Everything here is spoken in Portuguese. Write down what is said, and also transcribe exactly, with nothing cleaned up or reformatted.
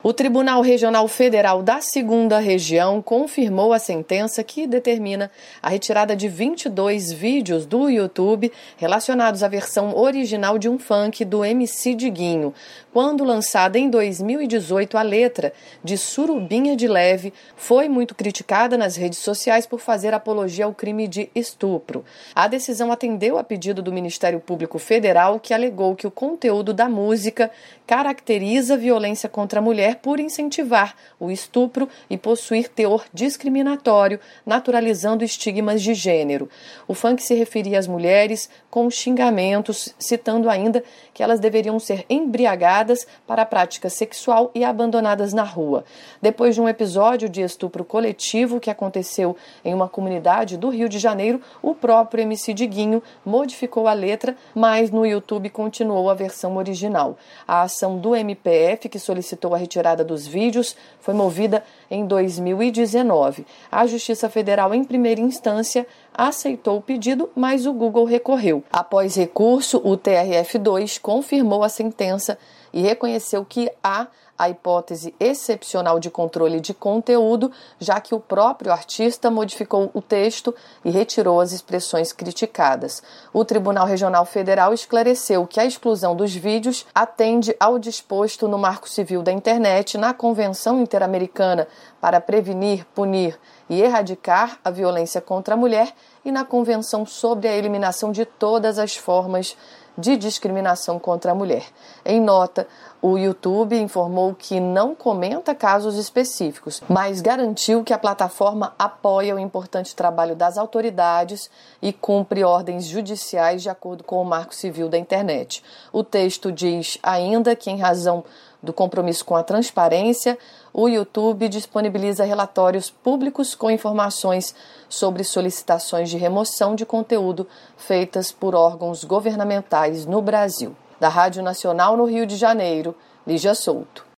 O Tribunal Regional Federal da Segunda Região confirmou a sentença que determina a retirada de vinte e dois vídeos do YouTube relacionados à versão original de um funk do M C Diguinho. Quando lançada em dois mil e dezoito, a letra de Surubinha de Leve foi muito criticada nas redes sociais por fazer apologia ao crime de estupro. A decisão atendeu a pedido do Ministério Público Federal, que alegou que o conteúdo da música caracteriza violência contra a mulher por incentivar o estupro e possuir teor discriminatório, naturalizando estigmas de gênero. O funk se referia às mulheres com xingamentos, citando ainda que elas deveriam ser embriagadas para a prática sexual e abandonadas na rua. Depois de um episódio de estupro coletivo que aconteceu em uma comunidade do Rio de Janeiro, o próprio M C Diguinho modificou a letra, mas no YouTube continuou a versão original. A ação do M P F, que solicitou a retirada dos vídeos, foi movida em dois mil e dezenove. A Justiça Federal, em primeira instância, aceitou o pedido, mas o Google recorreu. Após recurso, o T R F dois confirmou a sentença e reconheceu que há a hipótese excepcional de controle de conteúdo, já que o próprio artista modificou o texto e retirou as expressões criticadas. O Tribunal Regional Federal esclareceu que a exclusão dos vídeos atende ao disposto no Marco Civil da Internet, na Convenção Interamericana para Prevenir, Punir e Erradicar a Violência contra a Mulher e na Convenção sobre a Eliminação de Todas as Formas de Discriminação contra a Mulher. Em nota, o YouTube informou que não comenta casos específicos, mas garantiu que a plataforma apoia o importante trabalho das autoridades e cumpre ordens judiciais de acordo com o Marco Civil da Internet. O texto diz ainda que, em razão do compromisso com a transparência, o YouTube disponibiliza relatórios públicos com informações sobre solicitações de remoção de conteúdo feitas por órgãos governamentais no Brasil. Da Rádio Nacional no Rio de Janeiro, Lígia Souto.